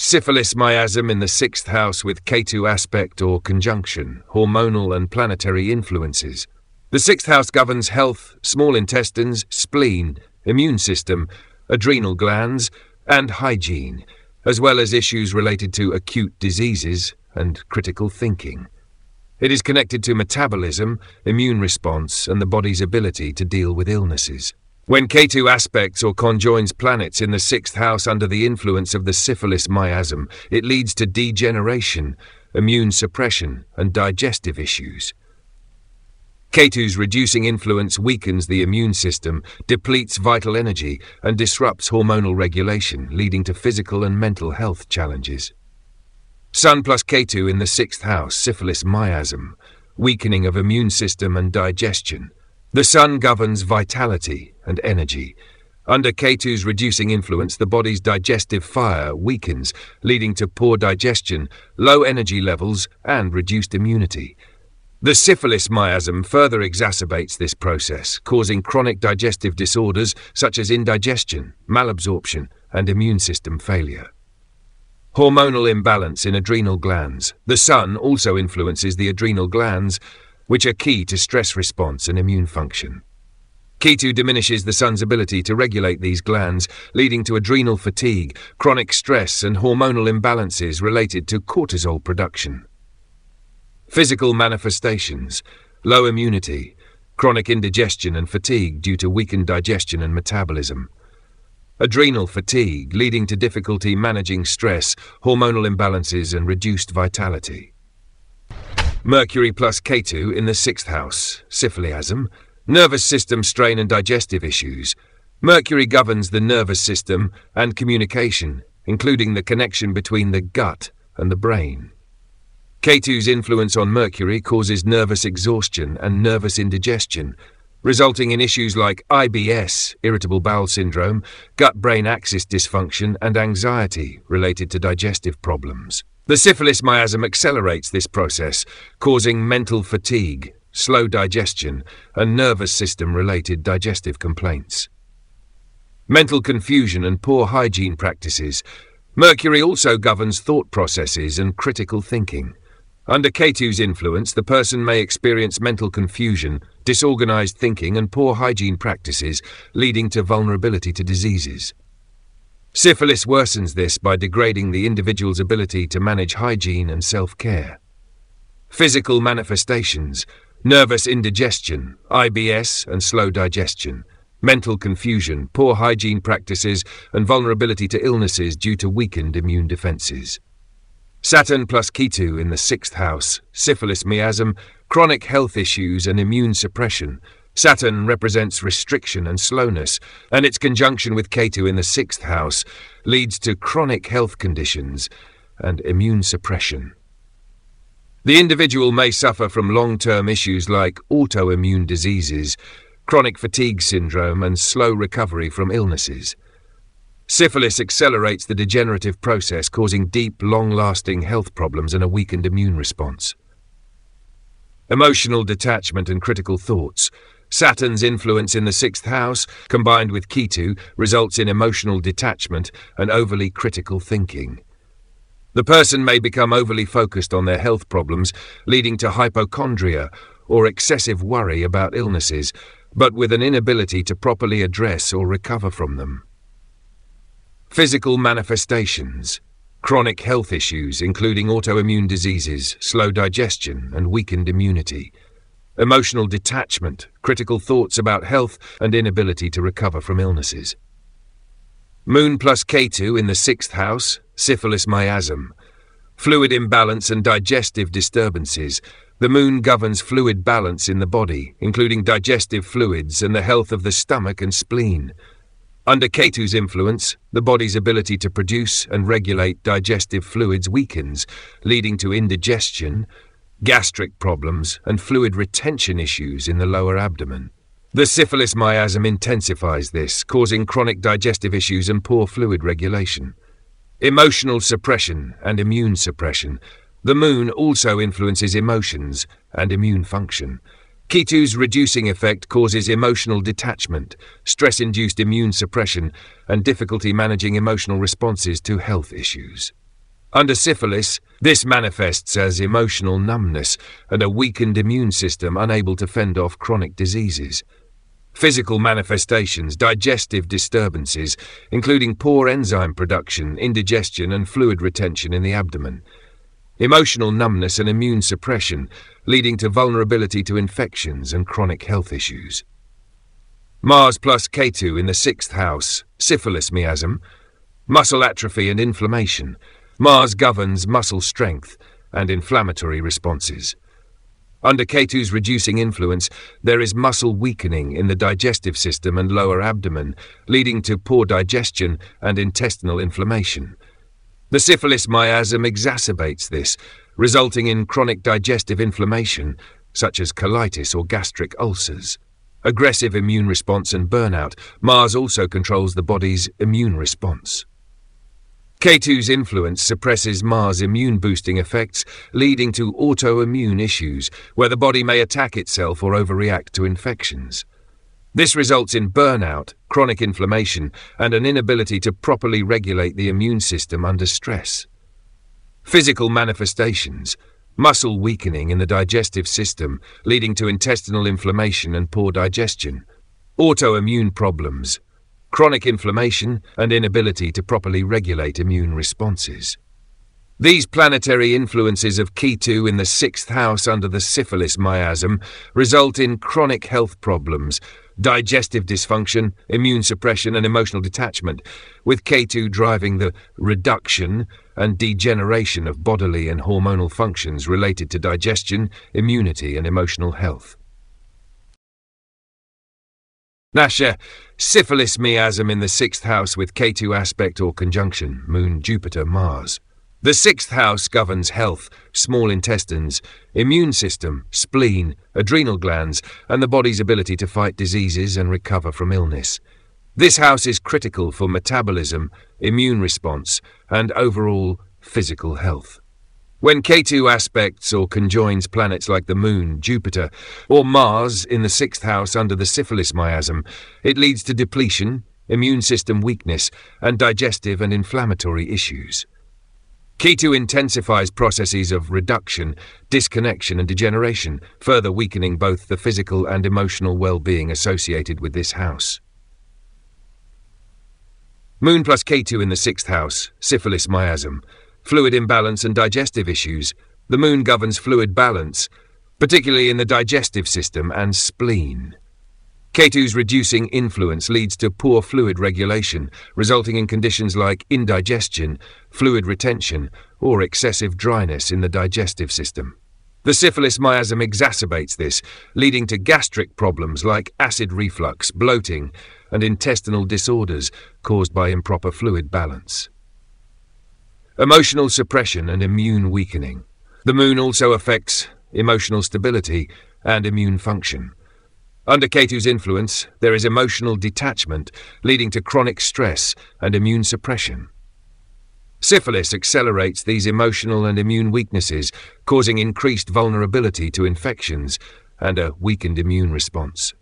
Syphilis miasm in the 6th house with Ketu aspect or conjunction, hormonal and planetary influences. The 6th house governs health, small intestines, spleen, immune system, adrenal glands, and hygiene, as well as issues related to acute diseases and critical thinking. It is connected to metabolism, immune response, and the body's ability to deal with illnesses. When Ketu aspects or conjoins planets in the 6th house under the influence of the syphilis miasm, it leads to degeneration, immune suppression, and digestive issues. Ketu's reducing influence weakens the immune system, depletes vital energy, and disrupts hormonal regulation, leading to physical and mental health challenges. Sun plus Ketu in the 6th house, syphilis miasm, weakening of immune system and digestion. The Sun governs vitality and energy. Under Ketu's reducing influence, the body's digestive fire weakens, leading to poor digestion, low energy levels, and reduced immunity. The syphilis miasm further exacerbates this process, causing chronic digestive disorders such as indigestion, malabsorption, and immune system failure. Hormonal imbalance in adrenal glands. The Sun also influences the adrenal glands, which are key to stress response and immune function. Ketu diminishes the Sun's ability to regulate these glands, leading to adrenal fatigue, chronic stress, and hormonal imbalances related to cortisol production. Physical manifestations: low immunity, chronic indigestion and fatigue due to weakened digestion and metabolism. Adrenal fatigue, leading to difficulty managing stress, hormonal imbalances, and reduced vitality. Mercury plus Ketu in the 6th house, syphilism, nervous system strain and digestive issues. Mercury governs the nervous system and communication, including the connection between the gut and the brain. Ketu's influence on Mercury causes nervous exhaustion and nervous indigestion, resulting in issues like IBS, irritable bowel syndrome, gut-brain axis dysfunction, and anxiety related to digestive problems. The syphilis miasm accelerates this process, causing mental fatigue, slow digestion, and nervous system-related digestive complaints. Mental confusion and poor hygiene practices. Mercury also governs thought processes and critical thinking. Under Ketu's influence, the person may experience mental confusion, disorganized thinking, and poor hygiene practices, leading to vulnerability to diseases. Syphilis worsens this by degrading the individual's ability to manage hygiene and self-care. Physical manifestations: nervous indigestion, IBS, and slow digestion. Mental confusion, poor hygiene practices, and vulnerability to illnesses due to weakened immune defenses. Saturn plus Ketu in the 6th house, syphilis miasm, chronic health issues and immune suppression. Saturn represents restriction and slowness, and its conjunction with Ketu in the 6th house leads to chronic health conditions and immune suppression. The individual may suffer from long-term issues like autoimmune diseases, chronic fatigue syndrome, and slow recovery from illnesses. Syphilis accelerates the degenerative process, causing deep, long-lasting health problems and a weakened immune response. Emotional detachment and critical thoughts. Saturn's influence in the 6th house, combined with Ketu, results in emotional detachment and overly critical thinking. The person may become overly focused on their health problems, leading to hypochondria or excessive worry about illnesses, but with an inability to properly address or recover from them. Physical manifestations: chronic health issues, including autoimmune diseases, slow digestion, and weakened immunity. Emotional detachment, critical thoughts about health, and inability to recover from illnesses. Moon plus Ketu in the 6th house, syphilis miasm. Fluid imbalance and digestive disturbances. The moon governs fluid balance in the body, including digestive fluids and the health of the stomach and spleen. Under Ketu's influence, the body's ability to produce and regulate digestive fluids weakens, leading to indigestion, gastric problems, and fluid retention issues in the lower abdomen. The syphilis miasm intensifies this, causing chronic digestive issues and poor fluid regulation. Emotional suppression and immune suppression. The moon also influences emotions and immune function. Ketu's reducing effect causes emotional detachment, stress-induced immune suppression, and difficulty managing emotional responses to health issues. Under syphilis, this manifests as emotional numbness and a weakened immune system unable to fend off chronic diseases. Physical manifestations, digestive disturbances, including poor enzyme production, indigestion and fluid retention in the abdomen. Emotional numbness and immune suppression, leading to vulnerability to infections and chronic health issues. Mars plus Ketu in the 6th house, syphilis miasm, muscle atrophy and inflammation. Mars governs muscle strength and inflammatory responses. Under Ketu's reducing influence, there is muscle weakening in the digestive system and lower abdomen, leading to poor digestion and intestinal inflammation. The syphilis miasm exacerbates this, resulting in chronic digestive inflammation, such as colitis or gastric ulcers. Aggressive immune response and burnout. Mars also controls the body's immune response. Ketu's influence suppresses Mars' immune-boosting effects, leading to autoimmune issues, where the body may attack itself or overreact to infections. This results in burnout, chronic inflammation, and an inability to properly regulate the immune system under stress. Physical manifestations. Muscle weakening in the digestive system, leading to intestinal inflammation and poor digestion. Autoimmune problems. Chronic inflammation and inability to properly regulate immune responses. These planetary influences of Ketu in the 6th house under the syphilis miasm result in chronic health problems, digestive dysfunction, immune suppression and emotional detachment, with Ketu driving the reduction and degeneration of bodily and hormonal functions related to digestion, immunity and emotional health. Nasha, syphilis miasm in the 6th house with Ketu aspect or conjunction, Moon, Jupiter, Mars. The 6th house governs health, small intestines, immune system, spleen, adrenal glands, and the body's ability to fight diseases and recover from illness. This house is critical for metabolism, immune response, and overall physical health. When Ketu aspects or conjoins planets like the Moon, Jupiter, or Mars in the 6th house under the syphilis miasm, it leads to depletion, immune system weakness, and digestive and inflammatory issues. Ketu intensifies processes of reduction, disconnection, and degeneration, further weakening both the physical and emotional well-being associated with this house. Moon plus Ketu in the 6th house, syphilis miasm. Fluid imbalance and digestive issues. The Moon governs fluid balance, particularly in the digestive system and spleen. Ketu's reducing influence leads to poor fluid regulation, resulting in conditions like indigestion, fluid retention, or excessive dryness in the digestive system. The syphilis miasm exacerbates this, leading to gastric problems like acid reflux, bloating, and intestinal disorders caused by improper fluid balance. Emotional suppression and immune weakening. The Moon also affects emotional stability and immune function. Under Ketu's influence, there is emotional detachment, leading to chronic stress and immune suppression. Syphilis accelerates these emotional and immune weaknesses, causing increased vulnerability to infections and a weakened immune response.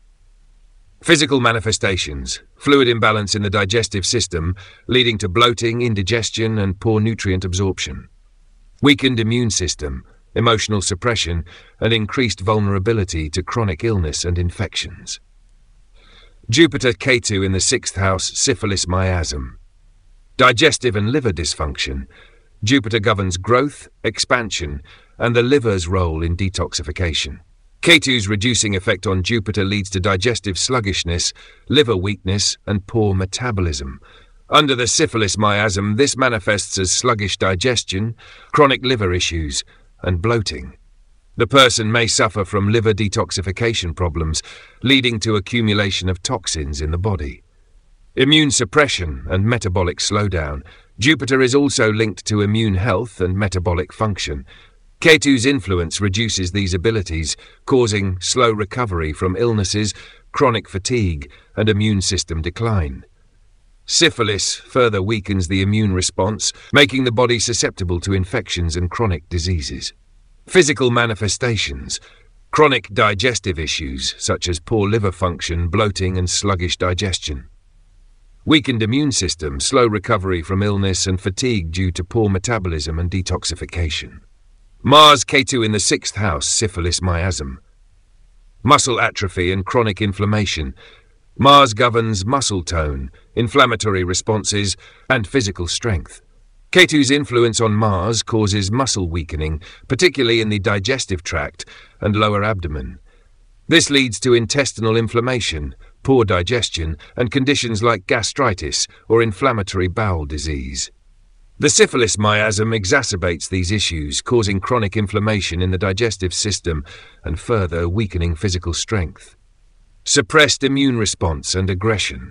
Physical manifestations. Fluid imbalance in the digestive system, leading to bloating, indigestion, and poor nutrient absorption. Weakened immune system, emotional suppression, and increased vulnerability to chronic illness and infections. Jupiter Ketu in the 6th house, syphilis miasm. Digestive and liver dysfunction. Jupiter governs growth, expansion, and the liver's role in detoxification. Ketu's reducing effect on Jupiter leads to digestive sluggishness, liver weakness, and poor metabolism. Under the syphilis miasm, this manifests as sluggish digestion, chronic liver issues, and bloating. The person may suffer from liver detoxification problems, leading to accumulation of toxins in the body. Immune suppression and metabolic slowdown. Jupiter is also linked to immune health and metabolic function. Ketu's influence reduces these abilities, causing slow recovery from illnesses, chronic fatigue, and immune system decline. Syphilis further weakens the immune response, making the body susceptible to infections and chronic diseases. Physical manifestations. Chronic digestive issues, such as poor liver function, bloating, and sluggish digestion. Weakened immune system, slow recovery from illness and fatigue due to poor metabolism and detoxification. Mars Ketu in the 6th house, syphilis miasm. Muscle atrophy and chronic inflammation. Mars governs muscle tone, inflammatory responses, and physical strength. Ketu's influence on Mars causes muscle weakening, particularly in the digestive tract and lower abdomen. This leads to intestinal inflammation, poor digestion, and conditions like gastritis or inflammatory bowel disease. The syphilis miasm exacerbates these issues, causing chronic inflammation in the digestive system and further weakening physical strength. Suppressed immune response and aggression.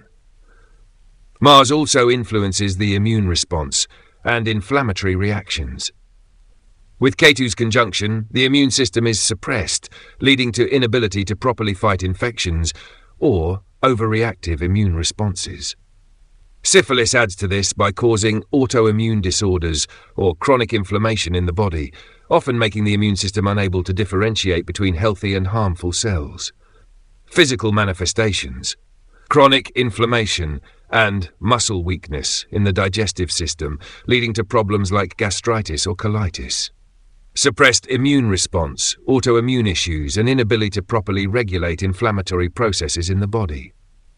Mars also influences the immune response and inflammatory reactions. With Ketu's conjunction, the immune system is suppressed, leading to inability to properly fight infections or overreactive immune responses. Syphilis adds to this by causing autoimmune disorders or chronic inflammation in the body, often making the immune system unable to differentiate between healthy and harmful cells. Physical manifestations: chronic inflammation and muscle weakness in the digestive system, leading to problems like gastritis or colitis. Suppressed immune response, autoimmune issues, and inability to properly regulate inflammatory processes in the body.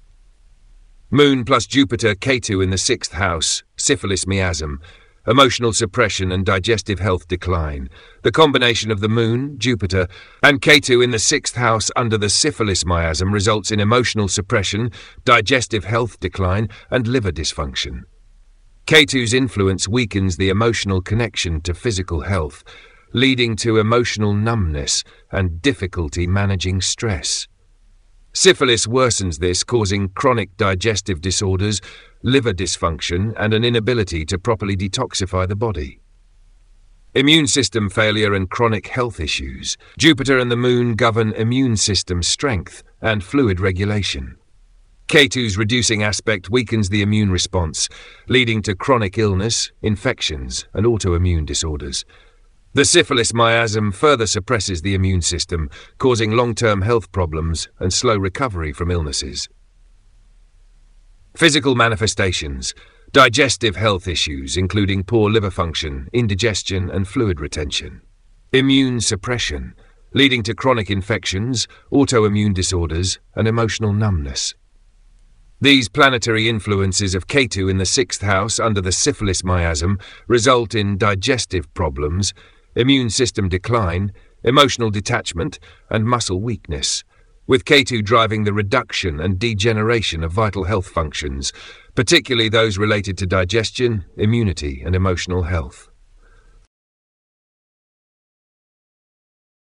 Moon plus Jupiter Ketu in the 6th house, syphilis miasm, emotional suppression and digestive health decline. The combination of the Moon, Jupiter, and Ketu in the 6th house under the syphilis miasm results in emotional suppression, digestive health decline, and liver dysfunction. Ketu's influence weakens the emotional connection to physical health, leading to emotional numbness and difficulty managing stress. Syphilis worsens this, causing chronic digestive disorders, liver dysfunction, and an inability to properly detoxify the body. Immune system failure and chronic health issues. Jupiter and the Moon govern immune system strength and fluid regulation. Ketu's reducing aspect weakens the immune response, leading to chronic illness, infections, and autoimmune disorders. The syphilis miasm further suppresses the immune system, causing long-term health problems and slow recovery from illnesses. Physical manifestations: digestive health issues, including poor liver function, indigestion, and fluid retention. Immune suppression, leading to chronic infections, autoimmune disorders, and emotional numbness. These planetary influences of Ketu in the 6th house under the syphilis miasm result in digestive problems, immune system decline, emotional detachment, and muscle weakness, with Ketu driving the reduction and degeneration of vital health functions, particularly those related to digestion, immunity, and emotional health.